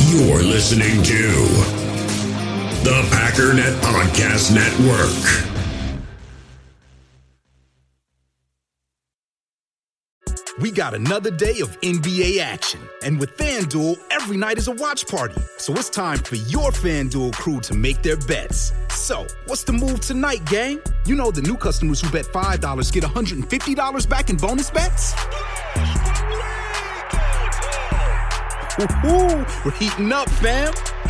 You're listening to the Packernet Podcast Network. We got another day of NBA action. And with FanDuel, every night is a watch party. So it's time for your FanDuel crew to make their bets. So, what's the move tonight, gang? You know the new customers who bet $5 get $150 back in bonus bets? Woo-hoo, we're heating up, fam.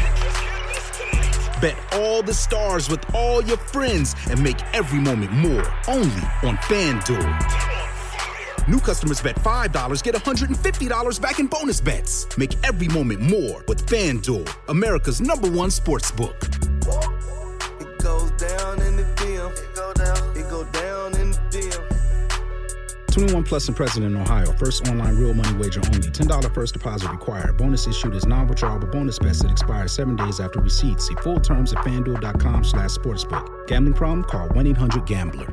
Bet all the stars with all your friends and make every moment more. Only on FanDuel. New customers bet $5, get $150 back in bonus bets. Make every moment more with FanDuel, America's #1 sportsbook. It goes down in the DM. It go down in the DM. 21 plus and present in Ohio. First online real money wager only. $10 first deposit required. Bonus issued as non-withdrawable bonus bets that expire 7 days after receipt. See full terms at FanDuel.com/sportsbook. Gambling problem? Call 1-800-GAMBLER.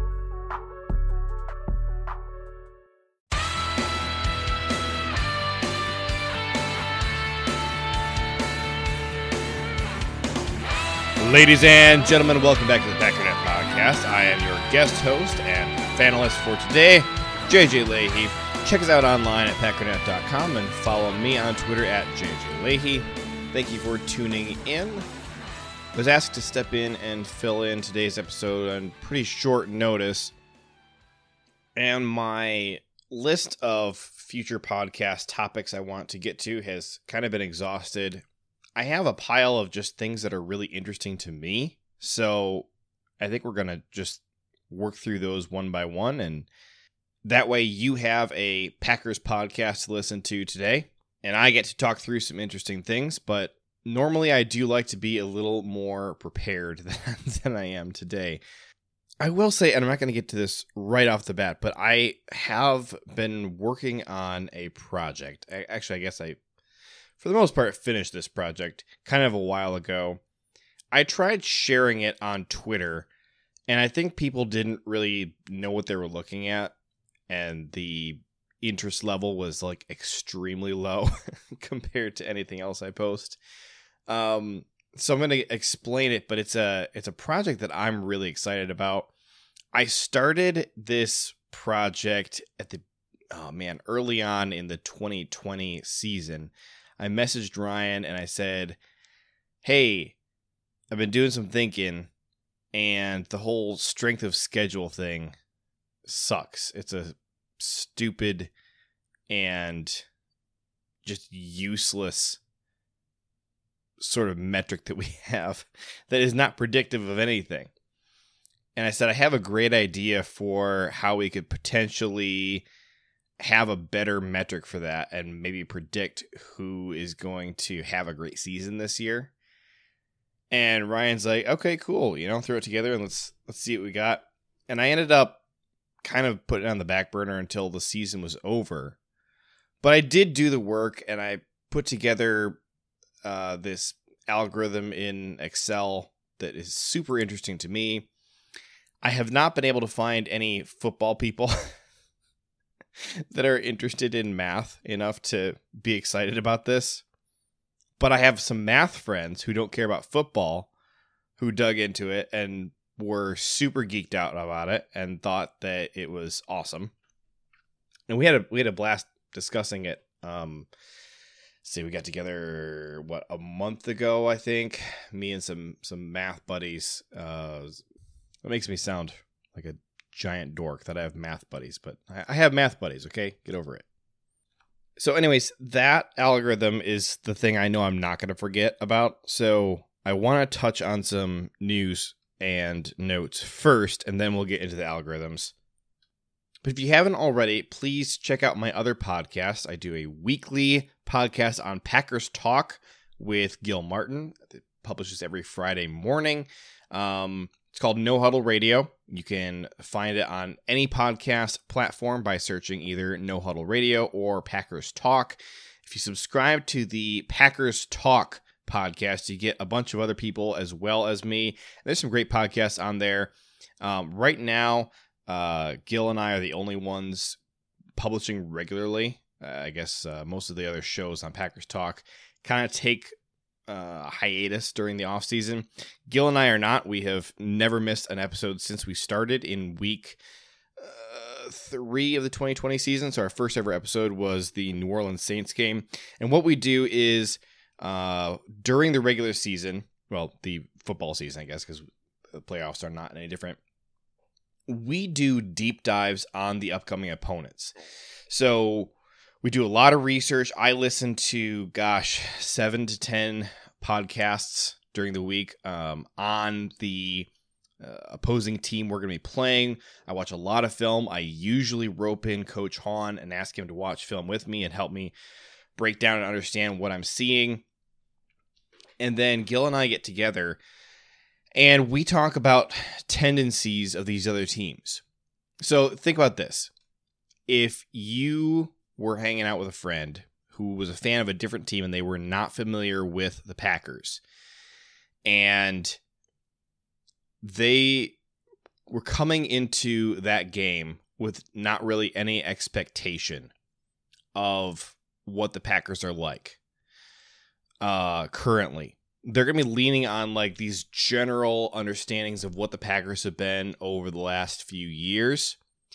Ladies and gentlemen, welcome back to the Packernet Podcast. I am your guest host and panelist for today, JJ Leahy. Check us out online at Packernet.com and follow me on Twitter at JJ Leahy. Thank you for tuning in. I was asked to step in and fill in today's episode on pretty short notice, and my list of future podcast topics I want to get to has kind of been exhausted. I have a pile of just things that are really interesting to me, so I think we're going to just work through those one by one, and that way you have a Packers podcast to listen to today, and I get to talk through some interesting things, but normally I do like to be a little more prepared than I am today. I will say, and I'm not going to get to this right off the bat, but I have been working on a project. Actually, I guess for the most part, finished this project kind of a while ago. I tried sharing it on Twitter, and I think people didn't really know what they were looking at, and the interest level was like extremely low compared to anything else I post. So I'm going to explain it, but it's a project that I'm really excited about. I started this project at early on in the 2020 season. I messaged Ryan and I said, hey, I've been doing some thinking and the whole strength of schedule thing sucks. It's a stupid and just useless sort of metric that we have that is not predictive of anything. And I said, I have a great idea for how we could potentially have a better metric for that and maybe predict who is going to have a great season this year. And Ryan's like, okay, cool. Throw it together and let's see what we got. And I ended up kind of putting it on the back burner until the season was over. But I did do the work and I put together this algorithm in Excel that is super interesting to me. I have not been able to find any football people that are interested in math enough to be excited about this. But I have some math friends who don't care about football who dug into it and were super geeked out about it and thought that it was awesome. And we had a blast discussing it. We got together a month ago, I think. Me and some math buddies. That makes me sound like a giant dork that I have math buddies, but I have math buddies, okay? Get over it. So anyways, that algorithm is the thing I know I'm not going to forget about. So I want to touch on some news and notes first, and then we'll get into the algorithms. But if you haven't already, please check out my other podcast. I do a weekly podcast on Packers Talk with Gil Martin. It publishes every Friday morning. It's called No Huddle Radio. You can find it on any podcast platform by searching either No Huddle Radio or Packers Talk. If you subscribe to the Packers Talk podcast, you get a bunch of other people as well as me. There's some great podcasts on there. Right now, Gil and I are the only ones publishing regularly I guess most of the other shows on Packers Talk kind of take hiatus during the offseason. Gil and I are not. We have never missed an episode since we started in week 3 of the 2020 season. So our first ever episode was the New Orleans Saints game. And what we do is during the regular season, well, the football season, I guess, because the playoffs are not any different, we do deep dives on the upcoming opponents. So we do a lot of research. I listen to, 7 to 10 podcasts during the week on the opposing team we're going to be playing. I watch a lot of film. I usually rope in Coach Hahn and ask him to watch film with me and help me break down and understand what I'm seeing. And then Gil and I get together and we talk about tendencies of these other teams. So think about this. If you were hanging out with a friend who was a fan of a different team and they were not familiar with the Packers, and they were coming into that game with not really any expectation of what the Packers are like currently. They're going to be leaning on like these general understandings of what the Packers have been over the last few years.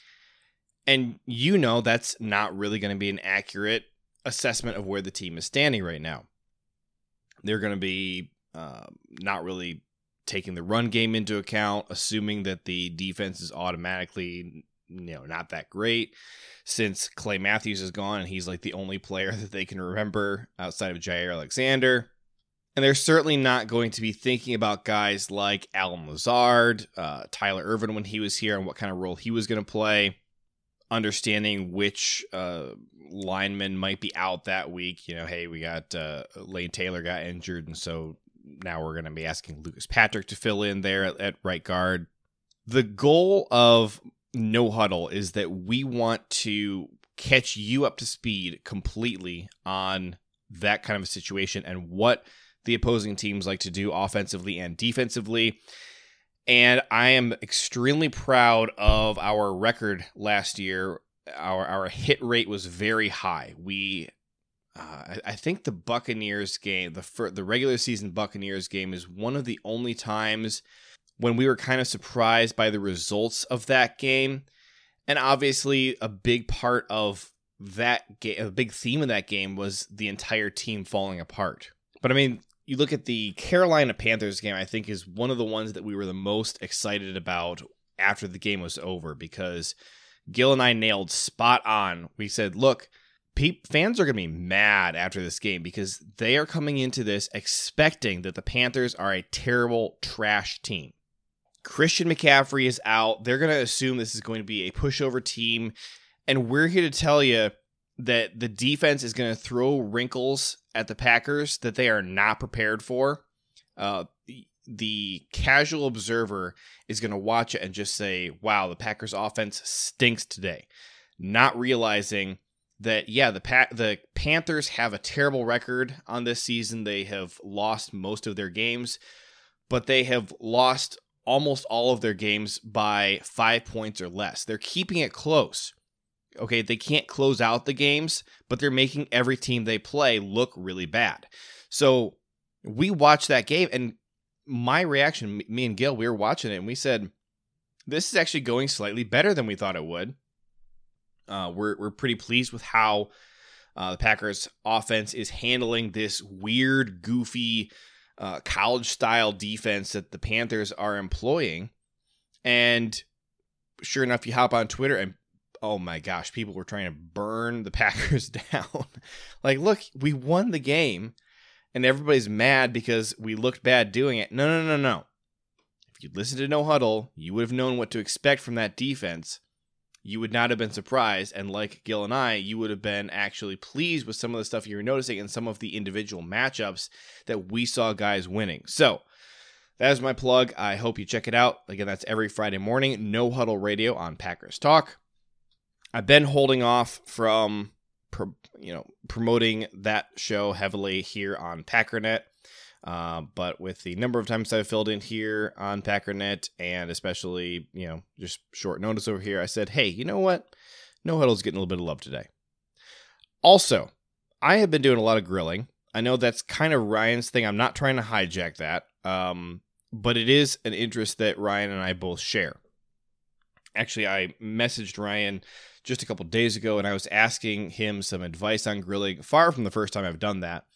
And you know that's not really going to be an accurate assessment of where the team is standing right now. They're going to be not really taking the run game into account, assuming that the defense is automatically, not that great since Clay Matthews is gone and he's like the only player that they can remember outside of Jair Alexander. And they're certainly not going to be thinking about guys like Allen Lazard, Tyler Ervin when he was here and what kind of role he was going to play, understanding which linemen might be out that week. Hey, we got Lane Taylor got injured, and so now we're going to be asking Lucas Patrick to fill in there at right guard. The goal of No Huddle is that we want to catch you up to speed completely on that kind of a situation and what the opposing teams like to do offensively and defensively. And I am extremely proud of our record last year. Our hit rate was very high. We, I think the Buccaneers game, the regular season Buccaneers game, is one of the only times when we were kind of surprised by the results of that game. And obviously, a big part of that game, a big theme of that game, was the entire team falling apart. But I mean, you look at the Carolina Panthers game, I think is one of the ones that we were the most excited about after the game was over, because Gil and I nailed spot on. We said, look, fans are going to be mad after this game because they are coming into this expecting that the Panthers are a terrible trash team. Christian McCaffrey is out. They're going to assume this is going to be a pushover team. And we're here to tell you that the defense is going to throw wrinkles at the Packers that they are not prepared for. The casual observer is going to watch it and just say, wow, the Packers offense stinks today. Not realizing that, yeah, the Panthers have a terrible record on this season. They have lost most of their games, but they have lost almost all of their games by 5 points or less. They're keeping it close. Okay, they can't close out the games, but they're making every team they play look really bad. So we watched that game, and my reaction, me and Gil, we were watching it, and we said, this is actually going slightly better than we thought it would. We're pretty pleased with how the Packers offense is handling this weird, goofy, college-style defense that the Panthers are employing. And sure enough, you hop on Twitter and oh my gosh, people were trying to burn the Packers down. Like, look, we won the game and everybody's mad because we looked bad doing it. No. If you'd listened to No Huddle, you would have known what to expect from that defense. You would not have been surprised. And like Gil and I, you would have been actually pleased with some of the stuff you were noticing and some of the individual matchups that we saw guys winning. So that is my plug. I hope you check it out. Again, that's every Friday morning, No Huddle Radio on Packers Talk. I've been holding off from promoting that show heavily here on Packernet, but with the number of times I've filled in here on Packernet, and especially just short notice over here, I said, hey, you know what? No Huddle's getting a little bit of love today. Also, I have been doing a lot of grilling. I know that's kind of Ryan's thing. I'm not trying to hijack that, but it is an interest that Ryan and I both share. Actually, I messaged Ryan just a couple days ago, and I was asking him some advice on grilling, far from the first time I've done that.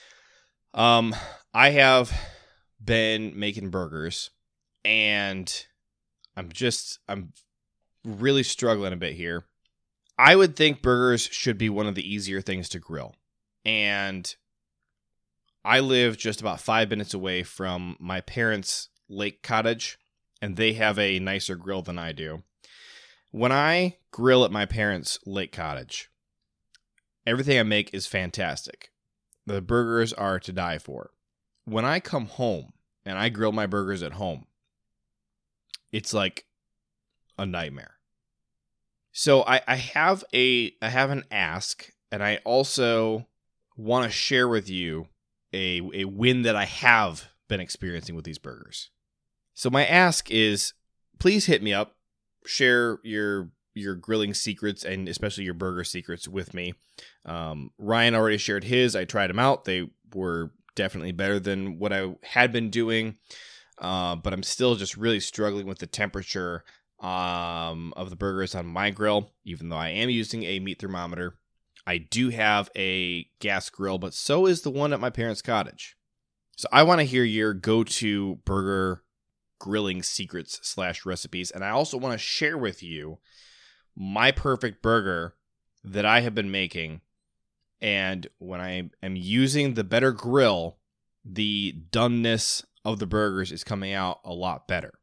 I have been making burgers, and I'm really struggling a bit here. I would think burgers should be one of the easier things to grill. And I live just about 5 minutes away from my parents' lake cottage, and they have a nicer grill than I do. When I grill at my parents' lake cottage, everything I make is fantastic. The burgers are to die for. When I come home and I grill my burgers at home, it's like a nightmare. So I have an ask, and I also want to share with you a win that I have been experiencing with these burgers. So my ask is, please hit me up, share your grilling secrets, and especially your burger secrets with me. Ryan already shared his. I tried them out. They were definitely better than what I had been doing, but I'm still just really struggling with the temperature of the burgers on my grill, even though I am using a meat thermometer. I do have a gas grill, but so is the one at my parents' cottage. So I want to hear your go-to burger grilling secrets / recipes, and I also want to share with you my perfect burger that I have been making. And when I am using the better grill, the doneness of the burgers is coming out a lot better.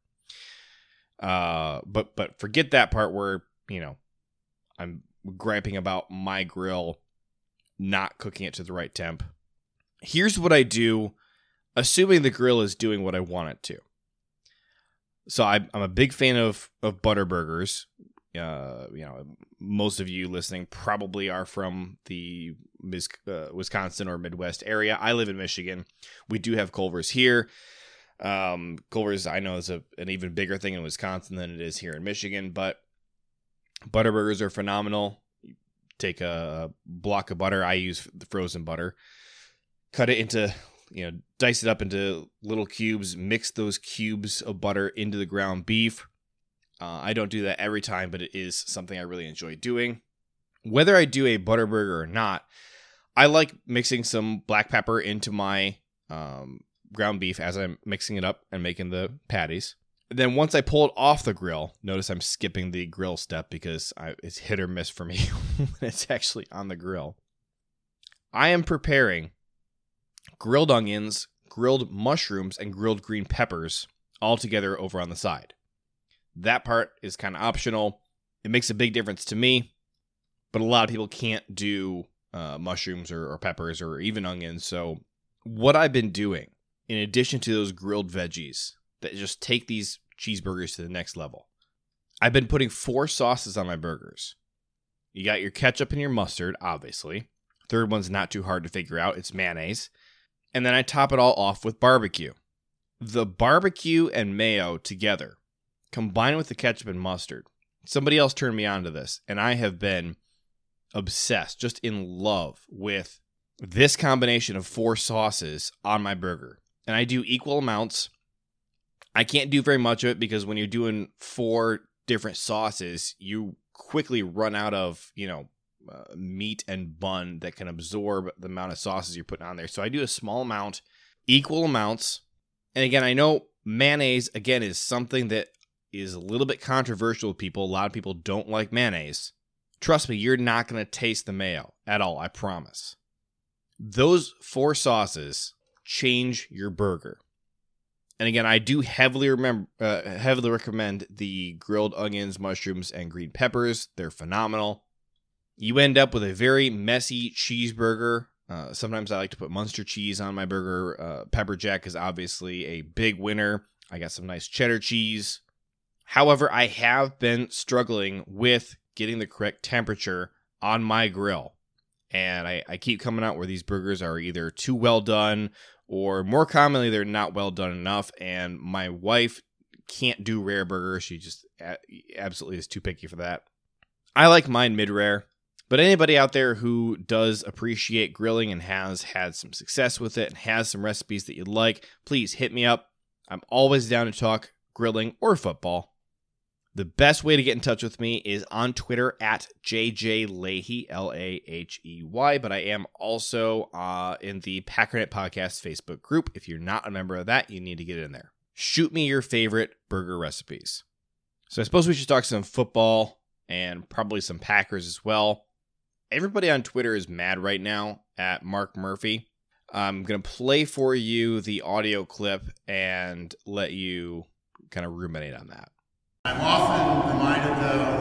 But forget that part where, I'm griping about my grill not cooking it to the right temp. Here's what I do, assuming the grill is doing what I want it to. So I'm a big fan of butter burgers. Most of you listening probably are from the Wisconsin or Midwest area. I live in Michigan. We do have Culver's here. Culver's, I know, is an even bigger thing in Wisconsin than it is here in Michigan, but butter burgers are phenomenal. You take a block of butter. I use the frozen butter. Cut it into, dice it up into little cubes. Mix those cubes of butter into the ground beef. I don't do that every time, but it is something I really enjoy doing. Whether I do a butter burger or not, I like mixing some black pepper into my ground beef as I'm mixing it up and making the patties. Then once I pull it off the grill, notice I'm skipping the grill step because it's hit or miss for me when it's actually on the grill. I am preparing grilled onions, grilled mushrooms, and grilled green peppers all together over on the side. That part is kind of optional. It makes a big difference to me, but a lot of people can't do mushrooms or peppers or even onions. So what I've been doing, in addition to those grilled veggies that just take these cheeseburgers to the next level, I've been putting 4 sauces on my burgers. You got your ketchup and your mustard, obviously. Third one's not too hard to figure out. It's mayonnaise. And then I top it all off with barbecue. The barbecue and mayo together, combined with the ketchup and mustard. Somebody else turned me on to this, and I have been obsessed, just in love with this combination of 4 sauces on my burger. And I do equal amounts. I can't do very much of it because when you're doing 4 different sauces, you quickly run out of, meat and bun that can absorb the amount of sauces you're putting on there. So I do a small amount, equal amounts. And again, I know mayonnaise, again, is something that is a little bit controversial with people. A lot of people don't like mayonnaise. Trust me, you're not going to taste the mayo at all, I promise. Those 4 sauces change your burger. And again, I do heavily recommend the grilled onions, mushrooms, and green peppers. They're phenomenal. You end up with a very messy cheeseburger. Sometimes I like to put Munster cheese on my burger. Pepper Jack is obviously a big winner. I got some nice cheddar cheese. However, I have been struggling with getting the correct temperature on my grill. And I keep coming out where these burgers are either too well done or more commonly they're not well done enough. And my wife can't do rare burgers. She just absolutely is too picky for that. I like mine mid-rare. But anybody out there who does appreciate grilling and has had some success with it and has some recipes that you'd like, please hit me up. I'm always down to talk grilling or football. The best way to get in touch with me is on Twitter at JJLahey, Lahey, but I am also in the Packernet Podcast Facebook group. If you're not a member of that, you need to get in there. Shoot me your favorite burger recipes. So I suppose we should talk some football and probably some Packers as well. Everybody on Twitter is mad right now at Mark Murphy. I'm going to play for you the audio clip and let you kind of ruminate on that. I'm often reminded,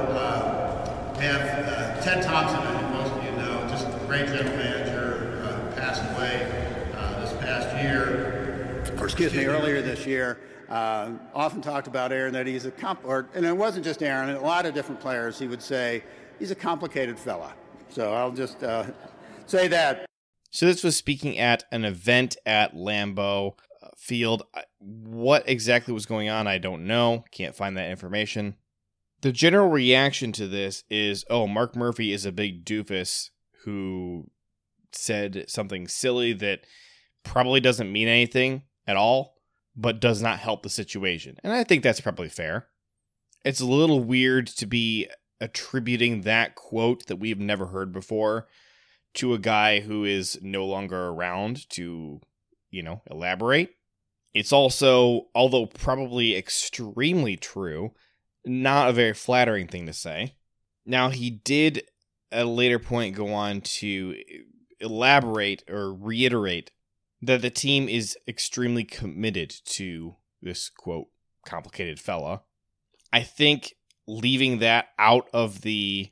though, to have Ted Thompson, and most of you know, just a great general manager, passed away this past year. Earlier this year. Often talked about Aaron, that he's and it wasn't just Aaron, a lot of different players, he would say, he's a complicated fella. So I'll just say that. So this was speaking at an event at Lambeau Field. What exactly was going on, I don't know. Can't find that information. The general reaction to this is, oh, Mark Murphy is a big doofus who said something silly that probably doesn't mean anything at all, but does not help the situation. And I think that's probably fair. It's a little weird to be attributing that quote that we've never heard before to a guy who is no longer around to, elaborate. It's also, although probably extremely true, not a very flattering thing to say. Now, he did at a later point go on to elaborate or reiterate that the team is extremely committed to this, quote, complicated fella. I think leaving that out of the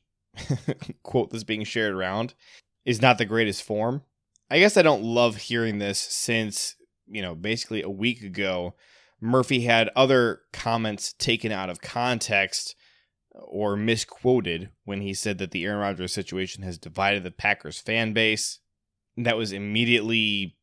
quote that's being shared around is not the greatest form. I guess I don't love hearing this since, basically a week ago, Murphy had other comments taken out of context or misquoted when he said that the Aaron Rodgers situation has divided the Packers fan base. That was immediately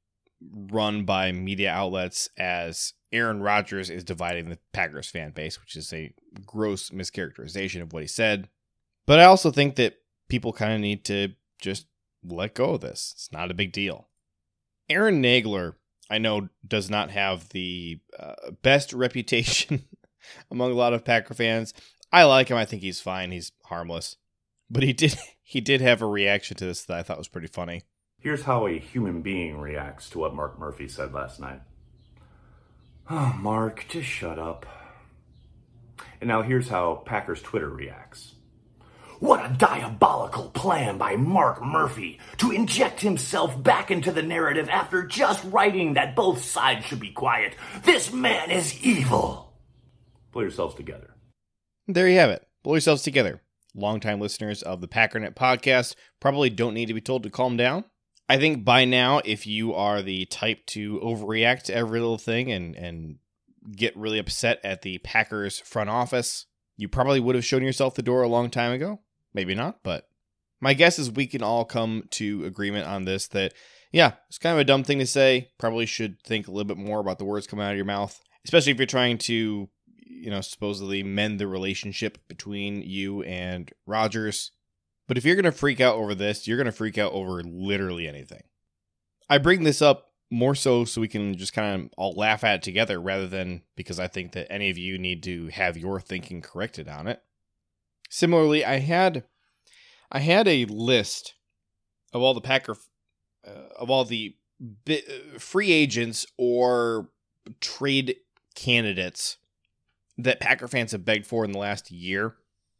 run by media outlets as Aaron Rodgers is dividing the Packers fan base, which is a gross mischaracterization of what he said. But I also think that people kind of need to just let go of this. It's not a big deal. Aaron Nagler, I know, does not have the best reputation among a lot of Packer fans. I like him. I think he's fine. He's harmless. But he did have a reaction to this that I thought was pretty funny. Here's how a human being reacts to what Mark Murphy said last night. Oh, Mark, just shut up. And now here's how Packers Twitter reacts. What a diabolical plan by Mark Murphy to inject himself back into the narrative after just writing that both sides should be quiet. This man is evil. Pull yourselves together. There you have it. Pull yourselves together. Longtime listeners of the Packernet podcast probably don't need to be told to calm down. I think by now, if you are the type to overreact to every little thing and get really upset at the Packers front office, you probably would have shown yourself the door a long time ago. Maybe not, but my guess is we can all come to agreement on this that, yeah, it's kind of a dumb thing to say. Probably should think a little bit more about the words coming out of your mouth, especially if you're trying to, supposedly mend the relationship between you and Rodgers. But if you're going to freak out over this, you're going to freak out over literally anything. I bring this up more so we can just kind of all laugh at it together rather than because I think that any of you need to have your thinking corrected on it. Similarly, I had a list of all the free agents or trade candidates that Packer fans have begged for in the last year.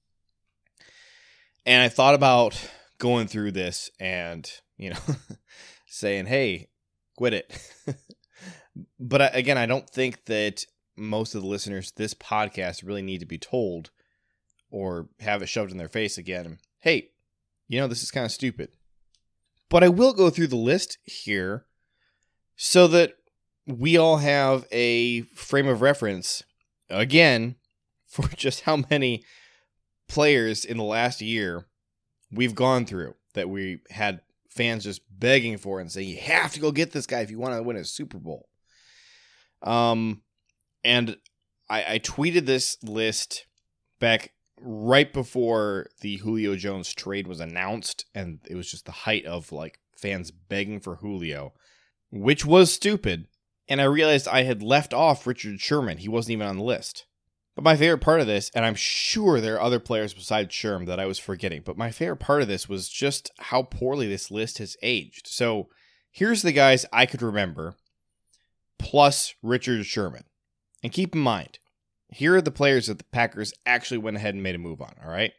And I thought about going through this and, saying, hey, quit it. But again, I don't think that most of the listeners to this podcast really need to be told or have it shoved in their face again. Hey, this is kind of stupid. But I will go through the list here so that we all have a frame of reference, again, for just how many players in the last year we've gone through that we had fans just begging for and saying, you have to go get this guy if you want to win a Super Bowl. And I tweeted this list back right before the Julio Jones trade was announced, and it was just the height of like fans begging for Julio, which was stupid. And I realized I had left off Richard Sherman. He wasn't even on the list. But my favorite part of this, and I'm sure there are other players besides Sherm that I was forgetting, but my favorite part of this was just how poorly this list has aged. So here's the guys I could remember, plus Richard Sherman. And keep in mind, here are the players that the Packers actually went ahead and made a move on, all right?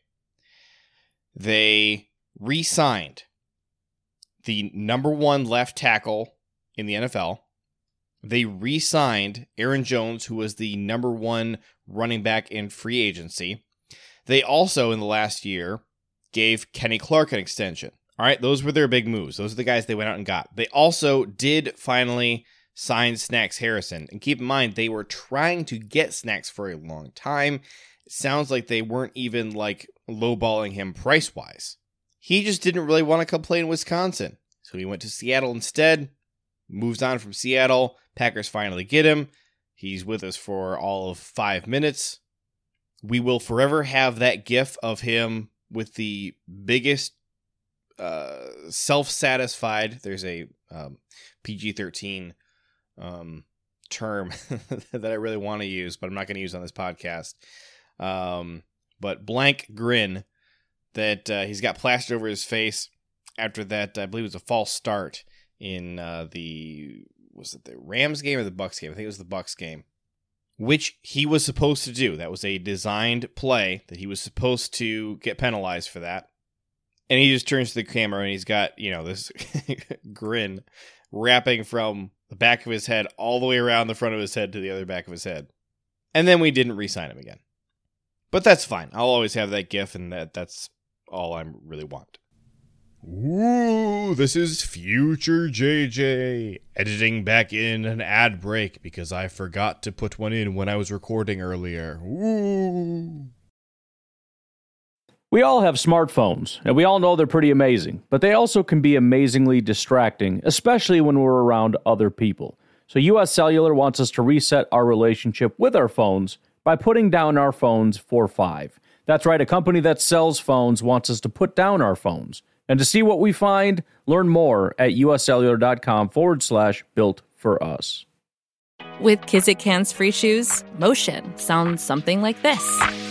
They re-signed the number 1 left tackle in the NFL. They re-signed Aaron Jones, who was the number 1 running back in free agency. They also, in the last year, gave Kenny Clark an extension. All right, those were their big moves. Those are the guys they went out and got. They also did finally sign Snacks Harrison. And keep in mind, they were trying to get Snacks for a long time. It sounds like they weren't even like lowballing him price-wise. He just didn't really want to come play in Wisconsin. So he went to Seattle instead, moves on from Seattle. Packers finally get him. He's with us for all of 5 minutes. We will forever have that gif of him with the biggest self-satisfied, there's a PG-13 term that I really want to use, but I'm not going to use on this podcast. But blank grin that he's got plastered over his face after that, I believe it was a false start in was it the Rams game or the Bucs game? I think it was the Bucs game, which he was supposed to do. That was a designed play that he was supposed to get penalized for that. And he just turns to the camera and he's got, this grin wrapping from the back of his head all the way around the front of his head to the other back of his head. And then we didn't re-sign him again. But that's fine. I'll always have that gif, and that's all I really want. Ooh, this is future JJ editing back in an ad break because I forgot to put one in when I was recording earlier. Ooh. We all have smartphones, and we all know they're pretty amazing, but they also can be amazingly distracting, especially when we're around other people. So US Cellular wants us to reset our relationship with our phones by putting down our phones for $5. That's right, a company that sells phones wants us to put down our phones. And to see what we find, learn more at uscellular.com/built for us. With Kizik hands-free shoes, motion sounds something like this.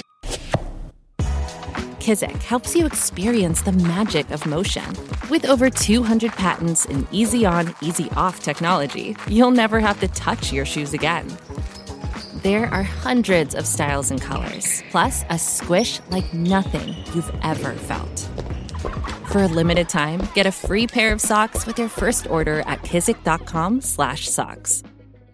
Kizik helps you experience the magic of motion. With over 200 patents and easy-on, easy-off technology, you'll never have to touch your shoes again. There are hundreds of styles and colors, plus a squish like nothing you've ever felt. For a limited time, get a free pair of socks with your first order at kizik.com/socks.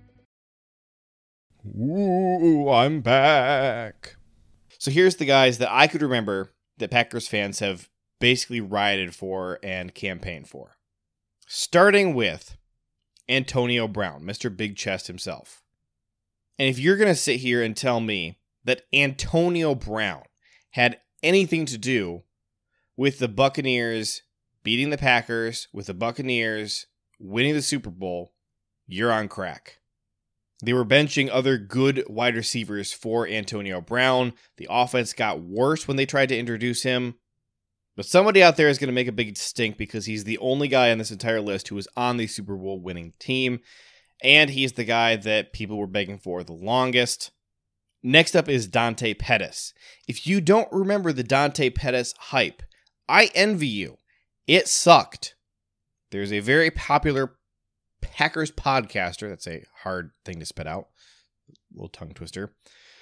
Ooh, I'm back. So here's the guys that I could remember that Packers fans have basically rioted for and campaigned for. Starting with Antonio Brown, Mr. Big Chest himself. And if you're going to sit here and tell me that Antonio Brown had anything to do with the Buccaneers beating the Packers, with the Buccaneers winning the Super Bowl, you're on crack. They were benching other good wide receivers for Antonio Brown. The offense got worse when they tried to introduce him. But somebody out there is going to make a big stink because he's the only guy on this entire list who was on the Super Bowl winning team. And he's the guy that people were begging for the longest. Next up is Dante Pettis. If you don't remember the Dante Pettis hype, I envy you. It sucked. There's a very popular Packers podcaster, that's a hard thing to spit out, a little tongue twister,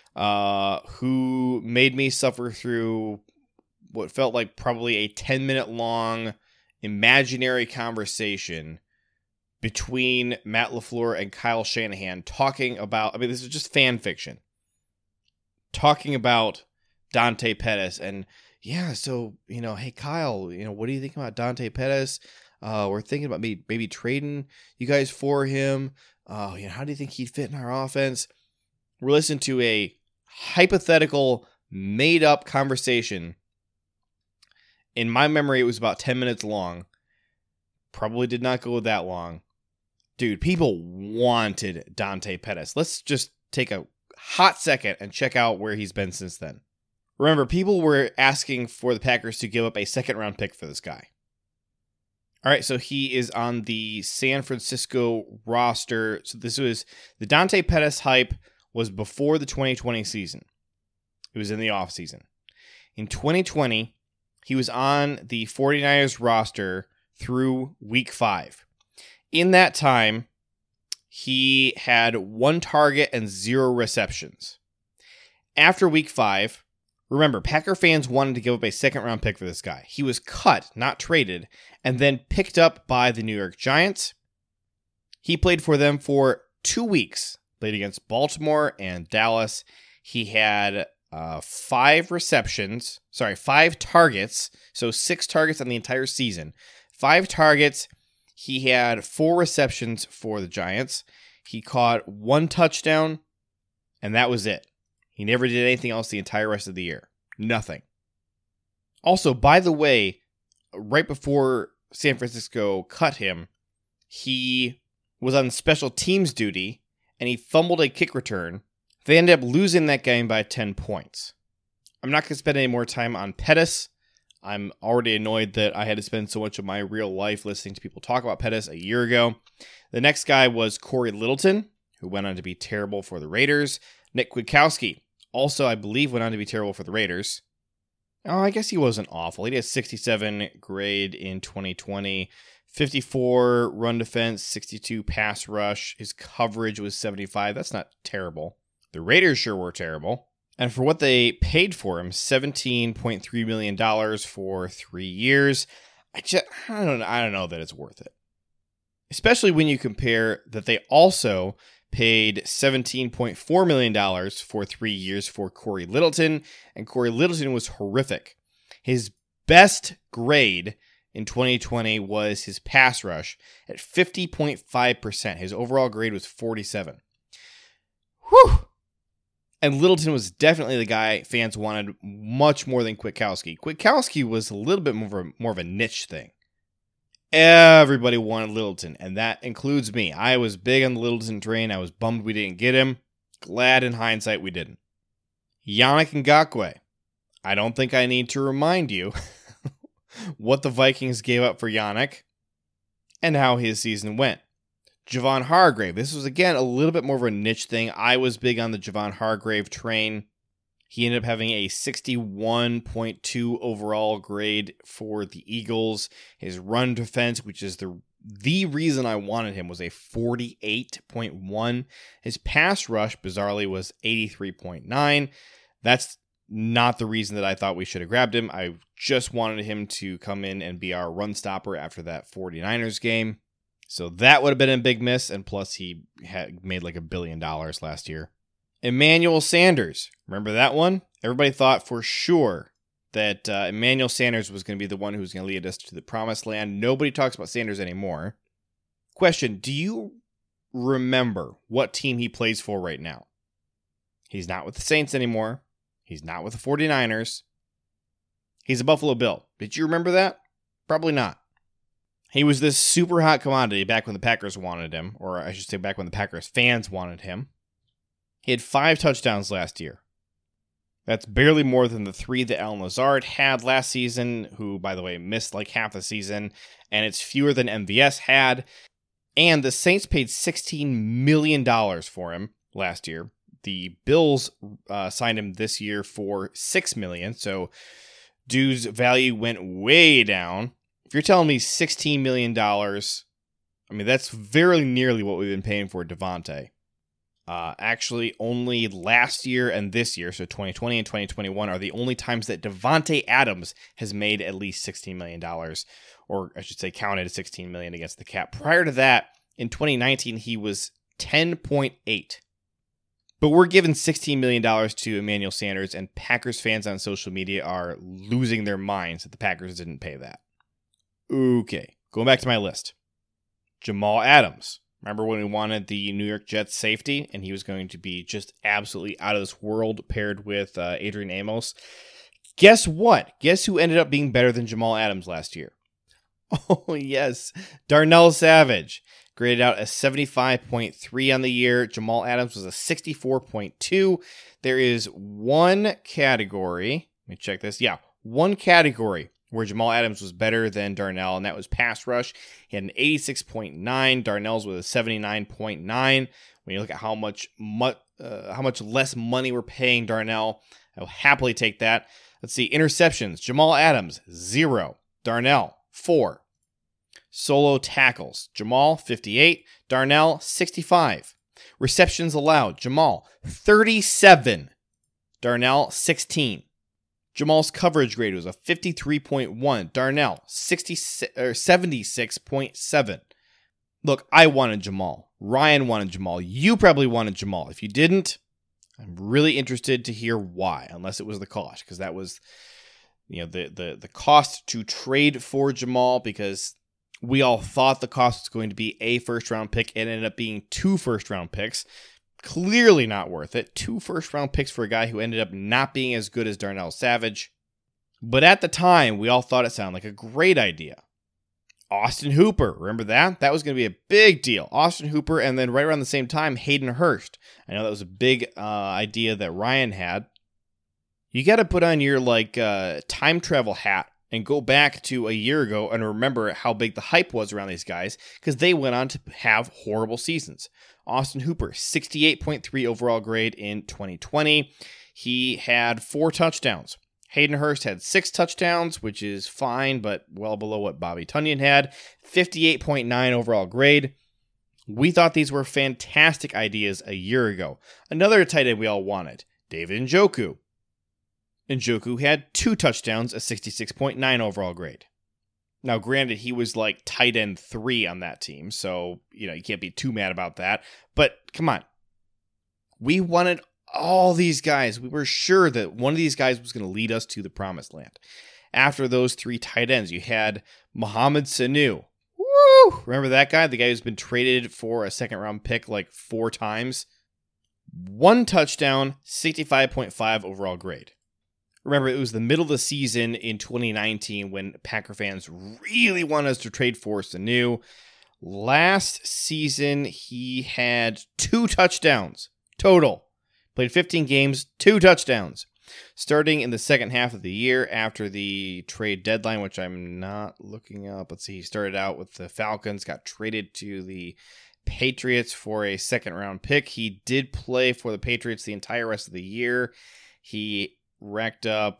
who made me suffer through what felt like probably a 10-minute long imaginary conversation between Matt LaFleur and Kyle Shanahan talking about, this is just fan fiction, talking about Dante Pettis and yeah, so, hey, Kyle, what do you think about Dante Pettis? We're thinking about maybe trading you guys for him. How do you think he'd fit in our offense? We're listening to a hypothetical, made-up conversation. In my memory, it was about 10 minutes long. Probably did not go that long. Dude, people wanted Dante Pettis. Let's just take a hot second and check out where he's been since then. Remember, people were asking for the Packers to give up a second-round pick for this guy. All right, so he is on the San Francisco roster. So this was the Dante Pettis hype was before the 2020 season. It was in the offseason. In 2020, he was on the 49ers roster through week 5. In that time, he had 1 target and 0 receptions. After week 5, remember, Packer fans wanted to give up a second-round pick for this guy. He was cut, not traded, and then picked up by the New York Giants. He played for them for 2 weeks, played against Baltimore and Dallas. He had 5 targets, so 6 targets on the entire season. 5 targets. He had 4 receptions for the Giants. He caught 1 touchdown, and that was it. He never did anything else the entire rest of the year. Nothing. Also, by the way, right before San Francisco cut him, he was on special teams duty, and he fumbled a kick return. They ended up losing that game by 10 points. I'm not going to spend any more time on Pettis. I'm already annoyed that I had to spend so much of my real life listening to people talk about Pettis a year ago. The next guy was Corey Littleton, who went on to be terrible for the Raiders. Nick Kwiatkowski also, I believe, went on to be terrible for the Raiders. Oh, I guess he wasn't awful. He had a 67 grade in 2020. 54 run defense, 62 pass rush. His coverage was 75. That's not terrible. The Raiders sure were terrible. And for what they paid for him, $17.3 million for 3 years, I don't know that it's worth it. Especially when you compare that they also paid $17.4 million for 3 years for Corey Littleton, and Corey Littleton was horrific. His best grade in 2020 was his pass rush at 50.5%. His overall grade was 47. Whew! And Littleton was definitely the guy fans wanted much more than Kwiatkowski. Kwiatkowski was a little bit more of a niche thing. Everybody wanted Littleton, and that includes me. I was big on the Littleton train. I was bummed we didn't get him. Glad in hindsight we didn't. Yannick Ngakoue. I don't think I need to remind you what the Vikings gave up for Yannick and how his season went. Javon Hargrave. This was, again, a little bit more of a niche thing. I was big on the Javon Hargrave train. He ended up having a 61.2 overall grade for the Eagles. His run defense, which is the reason I wanted him, was a 48.1. His pass rush, bizarrely, was 83.9. That's not the reason that I thought we should have grabbed him. I just wanted him to come in and be our run stopper after that 49ers game. So that would have been a big miss, and plus he had made like $1 billion last year. Emmanuel Sanders. Remember that one? Everybody thought for sure that Emmanuel Sanders was going to be the one who was going to lead us to the promised land. Nobody talks about Sanders anymore. Question, do you remember what team he plays for right now? He's not with the Saints anymore. He's not with the 49ers. He's a Buffalo Bill. Did you remember that? Probably not. He was this super hot commodity back when the Packers wanted him, or I should say back when the Packers fans wanted him. He had 5 touchdowns last year. That's barely more than the 3 that Allen Lazard had last season, who, by the way, missed like half the season, and it's fewer than MVS had. And the Saints paid $16 million for him last year. The Bills signed him this year for $6 million, so dude's value went way down. If you're telling me $16 million, I mean, that's very nearly what we've been paying for Devontae. Actually, only last year and this year, so 2020 and 2021, are the only times that Devontae Adams has made at least $16 million, or I should say counted $16 million against the cap. Prior to that, in 2019, he was 10.8. But we're giving $16 million to Emmanuel Sanders, and Packers fans on social media are losing their minds that the Packers didn't pay that. Okay, going back to my list. Jamal Adams. Remember when we wanted the New York Jets safety, and he was going to be just absolutely out of this world paired with Adrian Amos? Guess what? Guess who ended up being better than Jamal Adams last year? Oh, yes, Darnell Savage. graded out a 75.3 on the year. Jamal Adams was a 64.2. There is one category. Let me check this. Yeah, one category where Jamal Adams was better than Darnell, and that was pass rush. He had an 86.9. Darnell's with a 79.9. When you look at how much less money we're paying Darnell, I will happily take that. Let's see. Interceptions. Jamal Adams, 0. Darnell, 4. Solo tackles. Jamal, 58. Darnell, 65. Receptions allowed. Jamal, 37. Darnell, 16. Jamal's coverage grade was a 53.1. Darnell, 76.7. Look, I wanted Jamal. Ryan wanted Jamal. You probably wanted Jamal. If you didn't, I'm really interested to hear why, unless it was the cost, because that was, the cost to trade for Jamal, because we all thought the cost was going to be a first-round pick. It ended up being 2 first-round picks. Clearly not worth it. 2 first-round picks for a guy who ended up not being as good as Darnell Savage. But at the time, we all thought it sounded like a great idea. Austin Hooper, remember that? That was going to be a big deal. Austin Hooper, and then right around the same time, Hayden Hurst. I know that was a big idea that Ryan had. You got to put on your time travel hat and go back to a year ago and remember how big the hype was around these guys, because they went on to have horrible seasons. Austin Hooper, 68.3 overall grade in 2020. He had 4 touchdowns. Hayden Hurst had 6 touchdowns, which is fine, but well below what Bobby Tunyon had. 58.9 overall grade. We thought these were fantastic ideas a year ago. Another tight end we all wanted, David Njoku. Njoku had 2 touchdowns, a 66.9 overall grade. Now, granted, he was like tight end 3 on that team, so, you can't be too mad about that. But, come on. We wanted all these guys. We were sure that one of these guys was going to lead us to the promised land. After those 3 tight ends, you had Mohamed Sanu. Woo! Remember that guy? The guy who's been traded for a second-round pick like 4 times. 1 touchdown, 65.5 overall grade. Remember, it was the middle of the season in 2019 when Packer fans really wanted us to trade for Sanu. Last season, he had 2 touchdowns total. Played 15 games, 2 touchdowns. Starting in the second half of the year after the trade deadline, which I'm not looking up. Let's see, he started out with the Falcons, got traded to the Patriots for a second-round pick. He did play for the Patriots the entire rest of the year. He racked up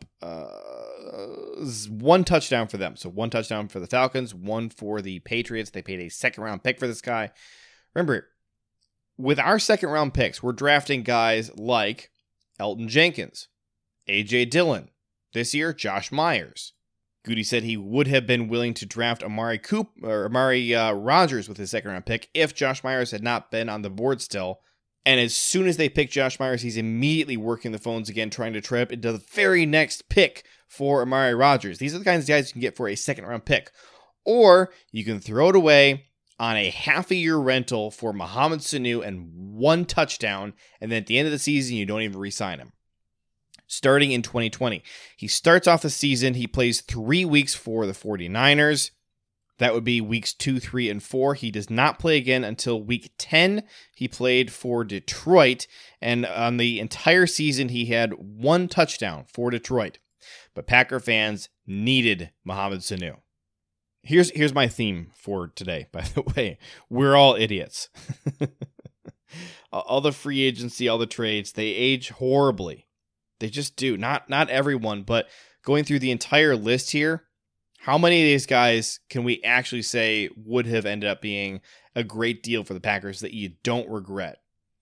1 touchdown for them. So 1 touchdown for the Falcons, 1 for the Patriots. They paid a second-round pick for this guy. Remember, with our second-round picks, we're drafting guys like Elton Jenkins, A.J. Dillon. This year, Josh Myers. Goody said he would have been willing to draft Amari Rodgers with his second-round pick if Josh Myers had not been on the board still. And as soon as they pick Josh Myers, he's immediately working the phones again, trying to trip into the very next pick for Amari Rodgers. These are the kinds of guys you can get for a second-round pick. Or you can throw it away on a half-a-year rental for Mohamed Sanu and 1 touchdown, and then at the end of the season, you don't even re-sign him. Starting in 2020, he starts off the season, he plays 3 weeks for the 49ers. That would be weeks 2, 3, and 4. He does not play again until week 10. He played for Detroit, and on the entire season, he had 1 touchdown for Detroit. But Packer fans needed Mohamed Sanu. Here's my theme for today, by the way. We're all idiots. All the free agency, all the trades, they age horribly. They just do. Not everyone, but going through the entire list here, how many of these guys can we actually say would have ended up being a great deal for the Packers that you don't regret?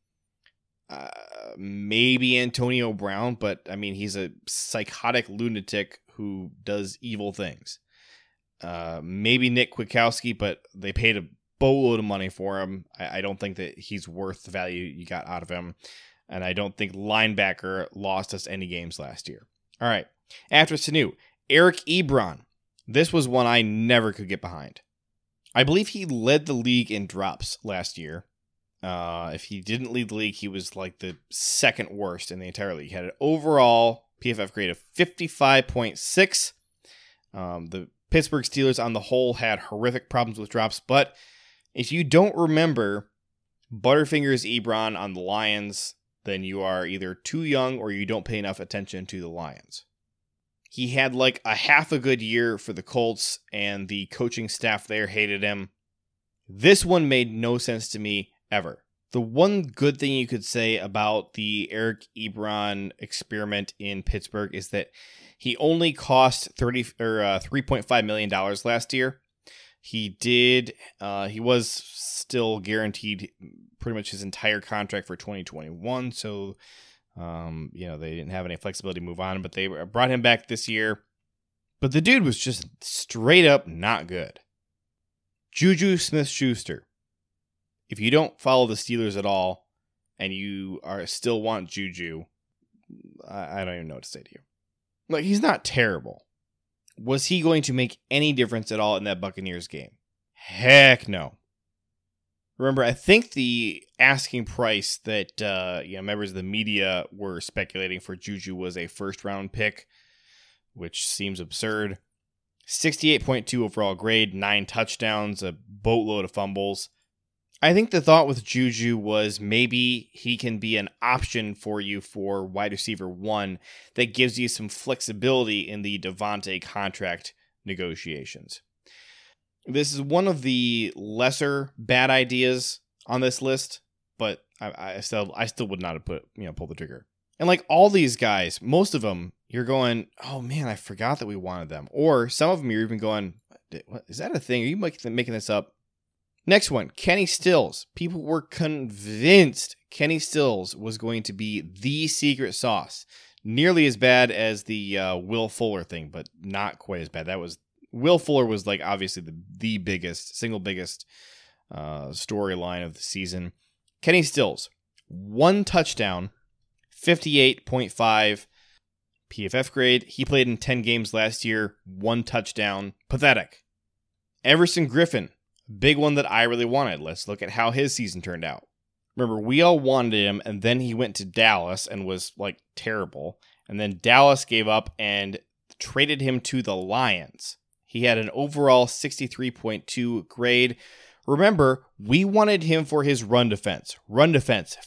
Maybe Antonio Brown, but I mean, he's a psychotic lunatic who does evil things. Maybe Nick Kwiatkowski, but they paid a boatload of money for him. I don't think that he's worth the value you got out of him. And I don't think linebacker lost us any games last year. All right. After Sanu, Eric Ebron. This was one I never could get behind. I believe he led the league in drops last year. If he didn't lead the league, he was like the second worst in the entire league. He had an overall PFF grade of 55.6. The Pittsburgh Steelers on the whole had horrific problems with drops, but If you don't remember Butterfingers Ebron on the Lions, then you are either too young or you don't pay enough attention to the Lions. He had like a half a good year for the Colts, and the coaching staff there hated him. This one made no sense to me ever. The one good thing you could say about the Eric Ebron experiment in Pittsburgh is that he only cost $3.5 million last year. He was still guaranteed pretty much his entire contract for 2021. So, they didn't have any flexibility to move on, but they brought him back this year. But the dude was just straight up not good. Juju Smith-Schuster. If you don't follow the Steelers at all and you still want Juju, I don't even know what to say to you. Like, he's not terrible. Was he going to make any difference at all in that Buccaneers game? Heck no. Remember, I think the asking price that members of the media were speculating for Juju was a first-round pick, which seems absurd. 68.2 overall grade, 9 touchdowns, a boatload of fumbles. I think the thought with Juju was maybe he can be an option for you for wide receiver 1 that gives you some flexibility in the Devontae contract negotiations. This is one of the lesser bad ideas on this list, but I still would not have pulled the trigger. And like all these guys, most of them, you're going, oh man, I forgot that we wanted them. Or some of them you're even going, what, is that a thing? Are you making this up? Next one, Kenny Stills. People were convinced Kenny Stills was going to be the secret sauce. Nearly as bad as the Will Fuller thing, but not quite as bad. Will Fuller was like obviously the single biggest storyline of the season. Kenny Stills, 1 touchdown, 58.5 PFF grade. He played in 10 games last year, 1 touchdown. Pathetic. Everson Griffin. Big one that I really wanted. Let's look at how his season turned out. Remember, we all wanted him, and then he went to Dallas and was, like, terrible. And then Dallas gave up and traded him to the Lions. He had an overall 63.2 grade. Remember, we wanted him for his run defense. Run defense,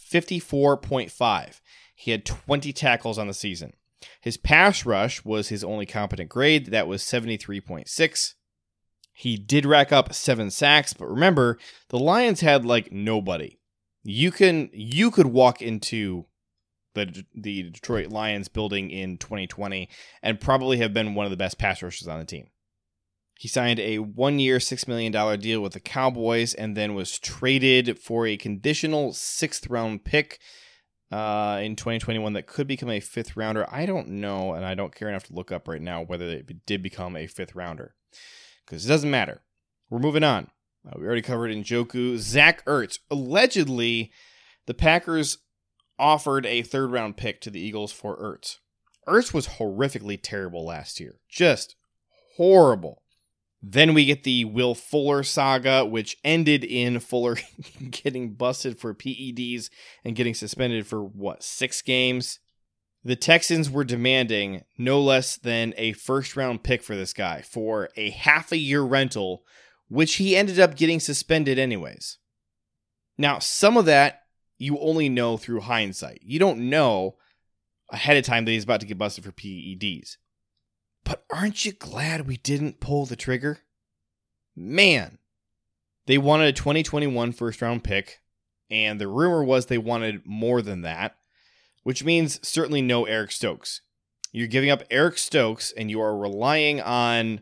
54.5. He had 20 tackles on the season. His pass rush was his only competent grade. That was 73.6. He did rack up 7 sacks, but remember, the Lions had like nobody. You could walk into the Detroit Lions building in 2020 and probably have been one of the best pass rushers on the team. He signed a 1-year, $6 million deal with the Cowboys and then was traded for a conditional 6th round pick in 2021 that could become a 5th rounder. I don't know, and I don't care enough to look up right now whether it did become a 5th rounder. Because it doesn't matter. We're moving on. We already covered Njoku. Zach Ertz. Allegedly, the Packers offered a 3rd round pick to the Eagles for Ertz. Ertz was horrifically terrible last year. Just horrible. Then we get the Will Fuller saga, which ended in Fuller getting busted for PEDs and getting suspended for, 6 games? The Texans were demanding no less than a 1st round pick for this guy for a half-a-year rental, which he ended up getting suspended anyways. Now, some of that you only know through hindsight. You don't know ahead of time that he's about to get busted for PEDs. But aren't you glad we didn't pull the trigger? Man, they wanted a 2021 1st round pick, and the rumor was they wanted more than that. Which means certainly no Eric Stokes. You're giving up Eric Stokes, and you are relying on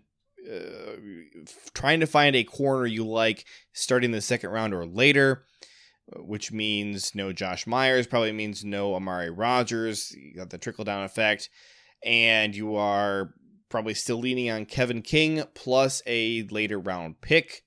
trying to find a corner you like starting the 2nd round or later, which means no Josh Myers, probably means no Amari Rodgers. You got the trickle-down effect, and you are probably still leaning on Kevin King plus a later round pick.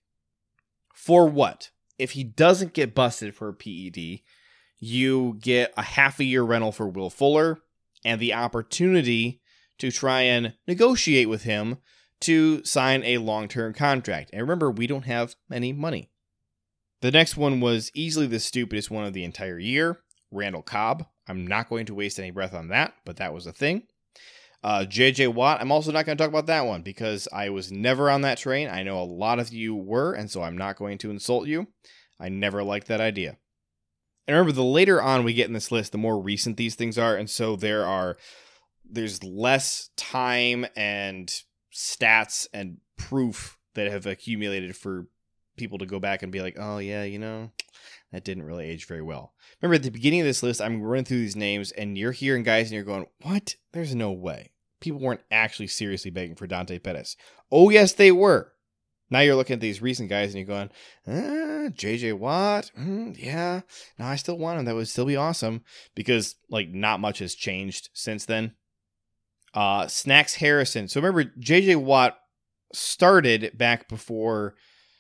For what? If he doesn't get busted for a PED, you get a half-a-year rental for Will Fuller and the opportunity to try and negotiate with him to sign a long-term contract. And remember, we don't have any money. The next one was easily the stupidest one of the entire year, Randall Cobb. I'm not going to waste any breath on that, but that was a thing. J.J. Watt, I'm also not going to talk about that one because I was never on that train. I know a lot of you were, and so I'm not going to insult you. I never liked that idea. And remember, the later on we get in this list, the more recent these things are, and so there's less time and stats and proof that have accumulated for people to go back and be like, oh yeah, that didn't really age very well. Remember, at the beginning of this list, I'm running through these names, and you're hearing guys, and you're going, what? There's no way. People weren't actually seriously begging for Dante Pettis. Oh, yes, they were. Now you're looking at these recent guys, and you're going, J.J. Watt? Yeah. No, I still want him. That would still be awesome. Because, not much has changed since then. Snacks Harrison. So remember, J.J. Watt started back before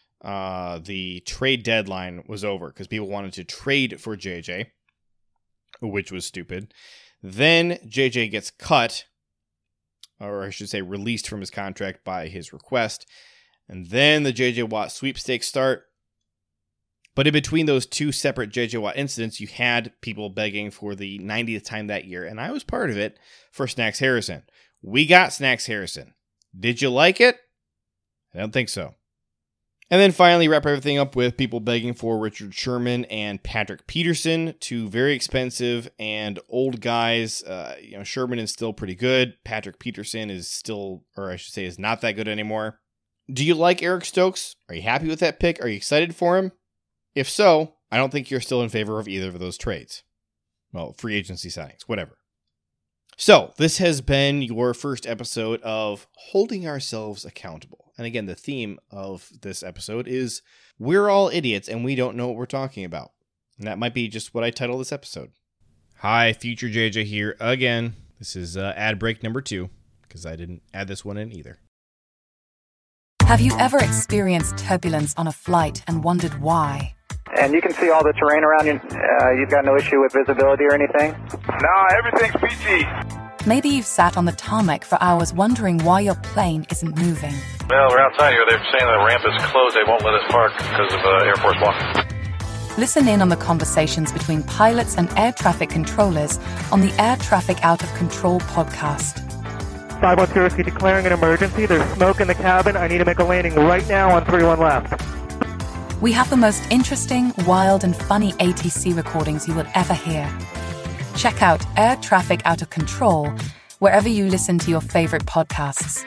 the trade deadline was over because people wanted to trade for JJ, which was stupid. Then JJ gets cut, or I should say released from his contract by his request. And then the JJ Watt sweepstakes start. But in between those two separate JJ Watt incidents, you had people begging for the 90th time that year. And I was part of it for Snacks Harrison. We got Snacks Harrison. Did you like it? I don't think so. And then finally wrap everything up with people begging for Richard Sherman and Patrick Peterson, two very expensive and old guys. Sherman is still pretty good. Patrick Peterson is still, or I should say, is not that good anymore. Do you like Eric Stokes? Are you happy with that pick? Are you excited for him? If so, I don't think you're still in favor of either of those trades. Well, free agency signings, whatever. So, this has been your first episode of Holding Ourselves Accountable. And again, the theme of this episode is we're all idiots and we don't know what we're talking about. And that might be just what I title this episode. Hi, Future JJ here again. This is ad break number 2, because I didn't add this one in either. Have you ever experienced turbulence on a flight and wondered why? And you can see all the terrain around you. You've got no issue with visibility or anything? No, everything's PG. Maybe you've sat on the tarmac for hours wondering why your plane isn't moving. Well, we're outside here. They're saying the ramp is closed. They won't let us park because of Air Force One. Listen in on the conversations between pilots and air traffic controllers on the Air Traffic Out of Control podcast. 510 declaring an emergency. There's smoke in the cabin. I need to make a landing right now on 31 left. We have the most interesting, wild, and funny ATC recordings you will ever hear. Check out Air Traffic Out of Control wherever you listen to your favorite podcasts.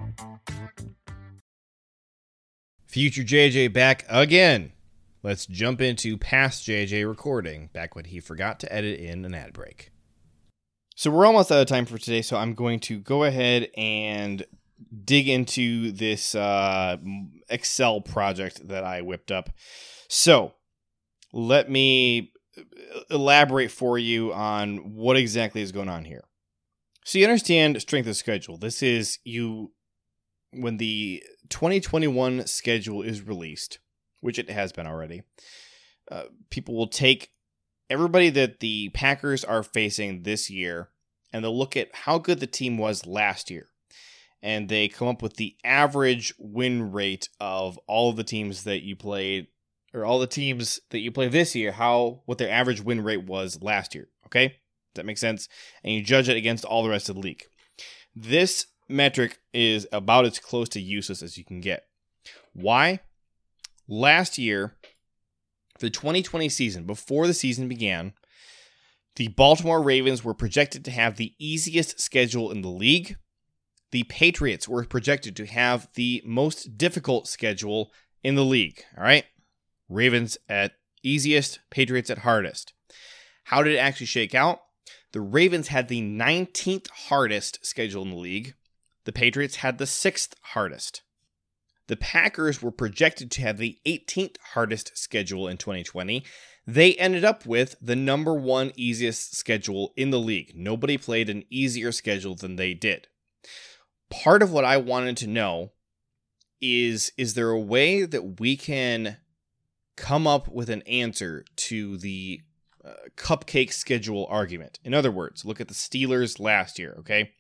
Future JJ back again. Let's jump into past JJ recording, back when he forgot to edit in an ad break. So we're almost out of time for today, so I'm going to go ahead and dig into this Excel project that I whipped up. So let me elaborate for you on what exactly is going on here. So you understand strength of schedule. This is when the 2021 schedule is released, which it has been already. People will take everybody that the Packers are facing this year, and they'll look at how good the team was last year. And they come up with the average win rate of all of the teams that you played, or all the teams that you play this year, what their average win rate was last year. Okay? Does that make sense? And you judge it against all the rest of the league. This metric is about as close to useless as you can get. Why? Last year, the 2020 season, before the season began, the Baltimore Ravens were projected to have the easiest schedule in the league. The Patriots were projected to have the most difficult schedule in the league. All right? Ravens at easiest, Patriots at hardest. How did it actually shake out? The Ravens had the 19th hardest schedule in the league. The Patriots had the 6th hardest. The Packers were projected to have the 18th hardest schedule in 2020. They ended up with the number 1 easiest schedule in the league. Nobody played an easier schedule than they did. Part of what I wanted to know is there a way that we can come up with an answer to the cupcake schedule argument? In other words, look at the Steelers last year, okay?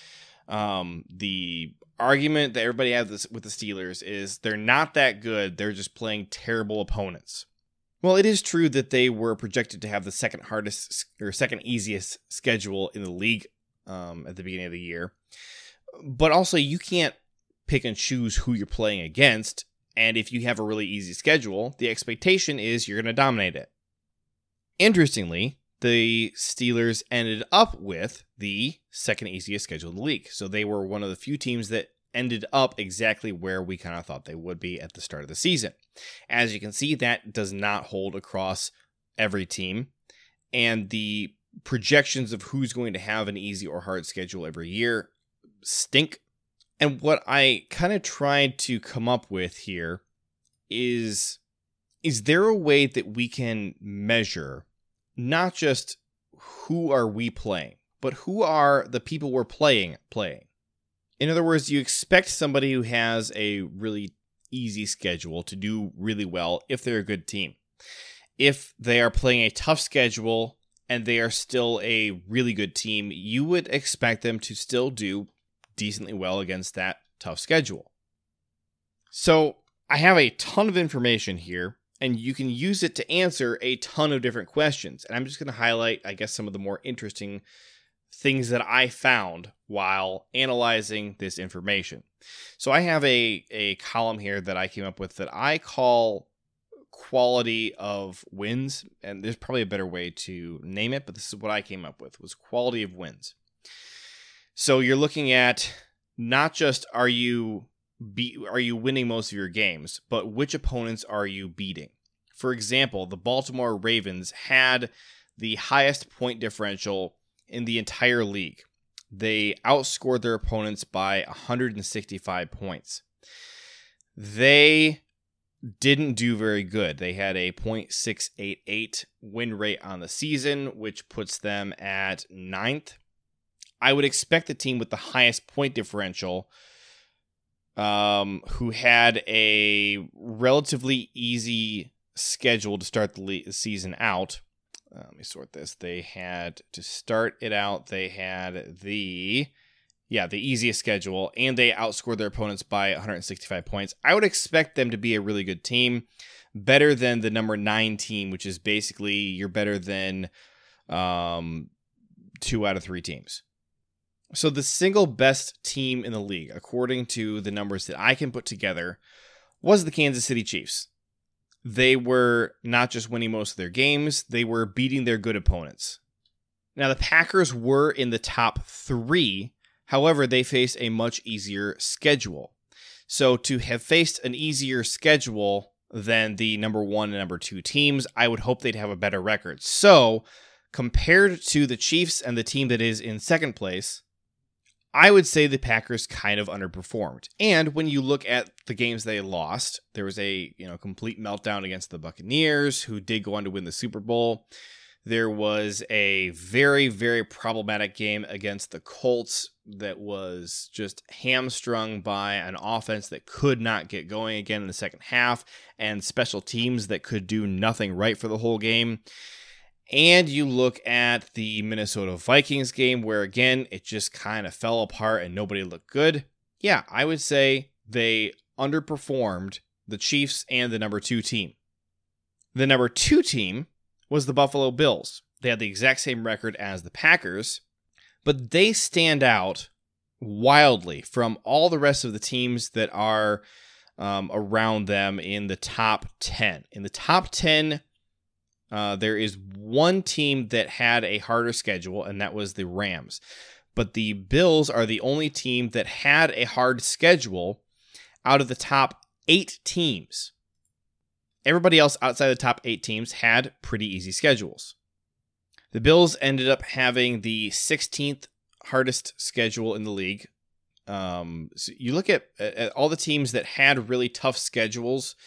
The argument that everybody has with the Steelers is they're not that good, they're just playing terrible opponents. Well, it is true that they were projected to have the second hardest or second easiest schedule in the league at the beginning of the year. But also, you can't pick and choose who you're playing against. And if you have a really easy schedule, the expectation is you're going to dominate it. Interestingly, the Steelers ended up with the second easiest schedule in the league. So they were one of the few teams that ended up exactly where we kind of thought they would be at the start of the season. As you can see, that does not hold across every team. And the projections of who's going to have an easy or hard schedule every year stink. And what I kind of tried to come up with here is there a way that we can measure not just who are we playing, but who are the people we're playing? In other words, you expect somebody who has a really easy schedule to do really well if they're a good team. If they are playing a tough schedule and they are still a really good team, you would expect them to still do decently well against that tough schedule. So I have a ton of information here, and you can use it to answer a ton of different questions. And I'm just going to highlight, I guess, some of the more interesting things that I found while analyzing this information. So I have a column here that I came up with that I call quality of wins. And there's probably a better way to name it, but this is what I came up with, was quality of wins. So you're looking at not just are you winning most of your games, but which opponents are you beating? For example, the Baltimore Ravens had the highest point differential in the entire league. They outscored their opponents by 165 points. They didn't do very good. They had a .688 win rate on the season, which puts them at 9th. I would expect the team with the highest point differential, who had a relatively easy schedule to start the season out. Let me sort this. They had to start it out. They had the easiest schedule, and they outscored their opponents by 165 points. I would expect them to be a really good team, better than the number 9 team, which is basically you're better than 2 out of 3 teams. So the single best team in the league, according to the numbers that I can put together, was the Kansas City Chiefs. They were not just winning most of their games, they were beating their good opponents. Now, the Packers were in the top 3, however, they faced a much easier schedule. So to have faced an easier schedule than the number 1 and number 2 teams, I would hope they'd have a better record. So, compared to the Chiefs and the team that is in second place, I would say the Packers kind of underperformed. And when you look at the games they lost, there was a complete meltdown against the Buccaneers, who did go on to win the Super Bowl. There was a very, very problematic game against the Colts that was just hamstrung by an offense that could not get going again in the second half, and special teams that could do nothing right for the whole game. And you look at the Minnesota Vikings game where, again, it just kind of fell apart and nobody looked good. Yeah, I would say they underperformed the Chiefs and the number 2 team. The number 2 team was the Buffalo Bills. They had the exact same record as the Packers, but they stand out wildly from all the rest of the teams that are around them in the top 10. In the top 10, there is one team that had a harder schedule, and that was the Rams. But the Bills are the only team that had a hard schedule out of the top 8 teams. Everybody else outside the top 8 teams had pretty easy schedules. The Bills ended up having the 16th hardest schedule in the league. So you look at all the teams that had really tough schedules,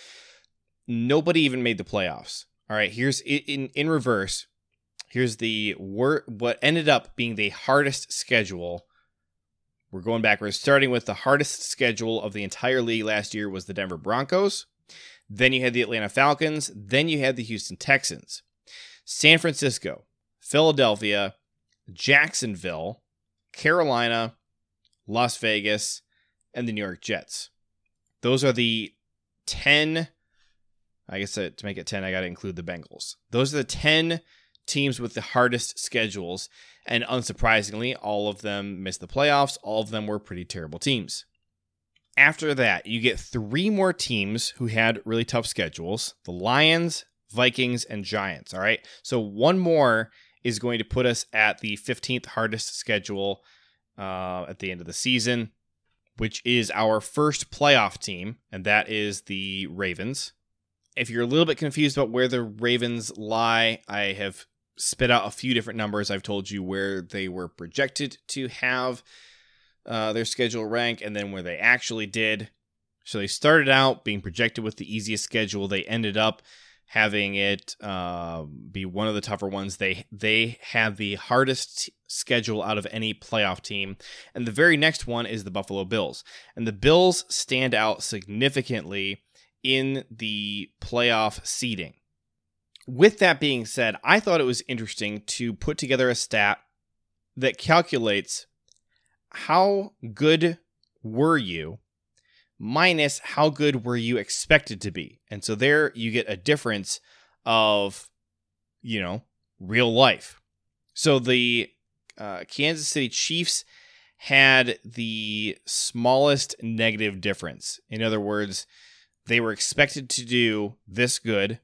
nobody even made the playoffs. All right, here's in reverse. Here's what ended up being the hardest schedule. We're going backwards. Starting with the hardest schedule of the entire league last year was the Denver Broncos. Then you had the Atlanta Falcons. Then you had the Houston Texans. San Francisco, Philadelphia, Jacksonville, Carolina, Las Vegas, and the New York Jets. Those are the 10... I guess to make it 10, I got to include the Bengals. Those are the 10 teams with the hardest schedules, and unsurprisingly, all of them missed the playoffs. All of them were pretty terrible teams. After that, you get 3 more teams who had really tough schedules: the Lions, Vikings, and Giants. All right, so one more is going to put us at the 15th hardest schedule at the end of the season, which is our first playoff team, and that is the Ravens. If you're a little bit confused about where the Ravens lie, I have spit out a few different numbers. I've told you where they were projected to have their schedule rank and then where they actually did. So they started out being projected with the easiest schedule. They ended up having it be one of the tougher ones. They have the hardest schedule out of any playoff team. And the very next one is the Buffalo Bills. And the Bills stand out significantly in the playoff seeding. With that being said, I thought it was interesting to put together a stat that calculates how good were you minus how good were you expected to be. And so there you get a difference of, real life. So the Kansas City Chiefs had the smallest negative difference. In other words, they were expected to do this good,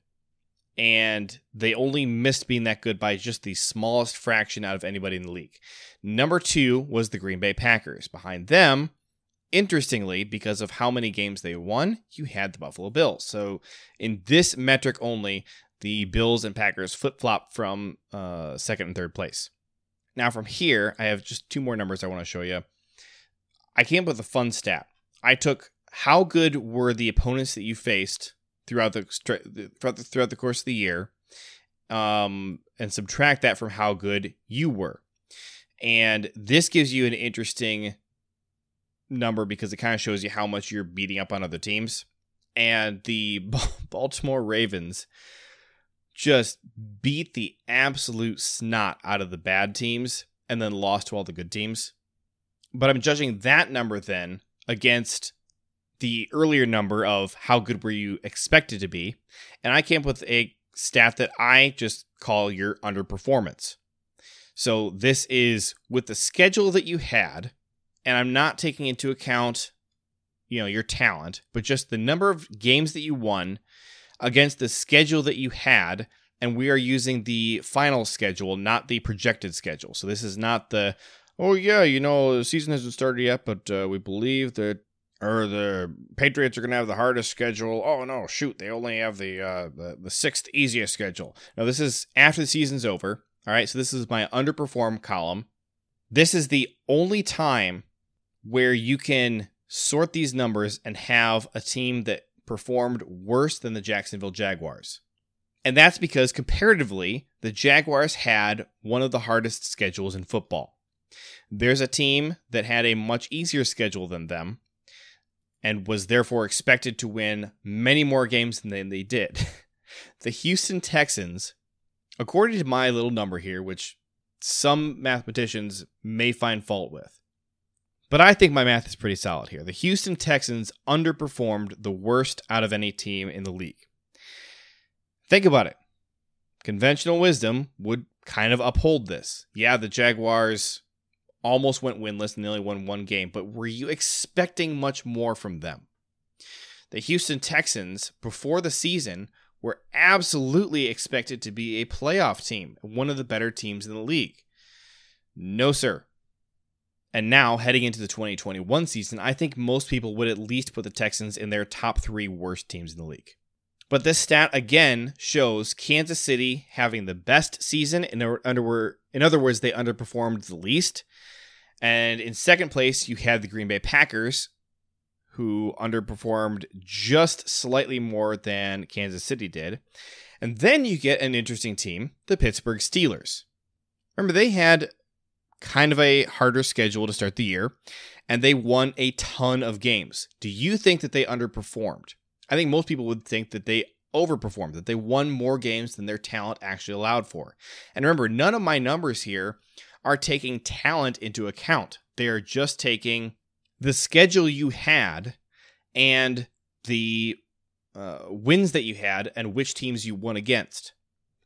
and they only missed being that good by just the smallest fraction out of anybody in the league. Number 2 was the Green Bay Packers. Behind them, interestingly, because of how many games they won, you had the Buffalo Bills. So in this metric only, the Bills and Packers flip-flop from second and third place. Now from here, I have just 2 more numbers I want to show you. I came up with a fun stat. I took how good were the opponents that you faced throughout the course of the year, and subtract that from how good you were. And this gives you an interesting number because it kind of shows you how much you're beating up on other teams. And the Baltimore Ravens just beat the absolute snot out of the bad teams and then lost to all the good teams. But I'm judging that number then against the earlier number of how good were you expected to be. And I came up with a stat that I just call your underperformance. So this is with the schedule that you had, and I'm not taking into account, your talent, but just the number of games that you won against the schedule that you had. And we are using the final schedule, not the projected schedule. So this is not the, the season hasn't started yet, but we believe that the Patriots are going to have the hardest schedule. Oh, no, shoot, they only have the 6th easiest schedule. Now, this is after the season's over. All right, so this is my underperform column. This is the only time where you can sort these numbers and have a team that performed worse than the Jacksonville Jaguars. And that's because, comparatively, the Jaguars had one of the hardest schedules in football. There's a team that had a much easier schedule than them, and was therefore expected to win many more games than they did. The Houston Texans, according to my little number here, which some mathematicians may find fault with, but I think my math is pretty solid here. The Houston Texans underperformed the worst out of any team in the league. Think about it. Conventional wisdom would kind of uphold this. Yeah, the Jaguars almost went winless and they only won 1 game, but were you expecting much more from them? The Houston Texans, before the season, were absolutely expected to be a playoff team, one of the better teams in the league. No, sir. And now, heading into the 2021 season, I think most people would at least put the Texans in their top 3 worst teams in the league. But this stat, again, shows Kansas City having the best season. In other words, they underperformed the least. And in second place, you had the Green Bay Packers, who underperformed just slightly more than Kansas City did. And then you get an interesting team, the Pittsburgh Steelers. Remember, they had kind of a harder schedule to start the year, and they won a ton of games. Do you think that they underperformed? I think most people would think that they overperformed, that they won more games than their talent actually allowed for. And remember, none of my numbers here are taking talent into account. They are just taking the schedule you had and the wins that you had and which teams you won against.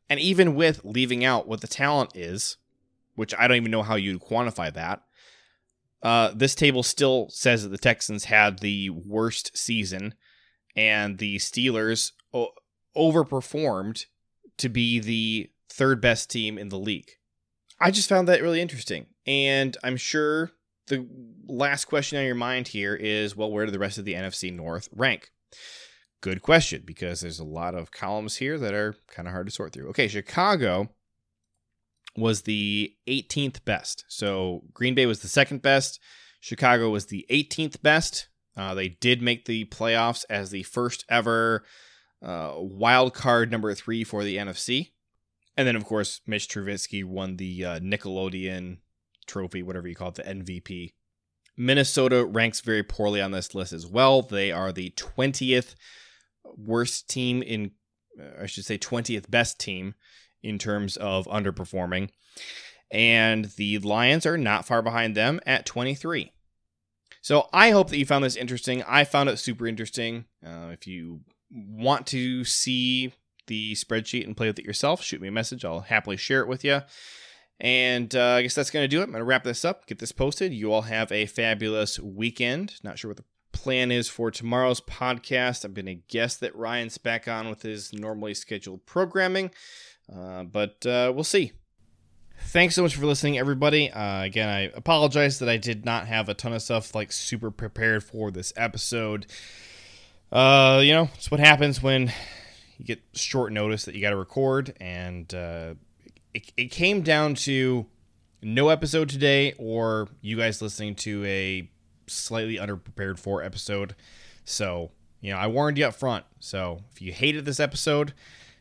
And even with leaving out what the talent is, which I don't even know how you'd quantify that, this table still says that the Texans had the worst season and the Steelers overperformed to be the third best team in the league. I just found that really interesting. And I'm sure the last question on your mind here is, well, where do the rest of the NFC North rank? Good question, because there's a lot of columns here that are kind of hard to sort through. Okay, Chicago was the 18th best. So Green Bay was the second best. Chicago was the 18th best. They did make the playoffs as the first ever wild card number 3 for the NFC. And then, of course, Mitch Trubisky won the Nickelodeon trophy, whatever you call it, the MVP. Minnesota ranks very poorly on this list as well. They are the 20th worst team in, I should say 20th best team in terms of underperforming. And the Lions are not far behind them at 23. So I hope that you found this interesting. I found it super interesting. If you want to see the spreadsheet and play with it yourself, shoot me a message. I'll happily share it with you. And I guess that's going to do it. I'm going to wrap this up, get this posted. You all have a fabulous weekend. Not sure what the plan is for tomorrow's podcast. I'm going to guess that Ryan's back on with his normally scheduled programming, but we'll see. Thanks so much for listening, everybody. Again, I apologize that I did not have a ton of stuff like super prepared for this episode. It's what happens when you get short notice that you got to record, and it came down to no episode today, or you guys listening to a slightly underprepared for episode. So, I warned you up front. So if you hated this episode,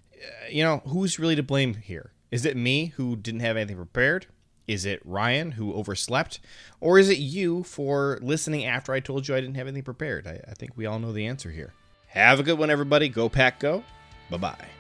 who's really to blame here? Is it me who didn't have anything prepared? Is it Ryan who overslept? Or is it you for listening after I told you I didn't have anything prepared? I think we all know the answer here. Have a good one, everybody. Go Pack Go. Bye-bye.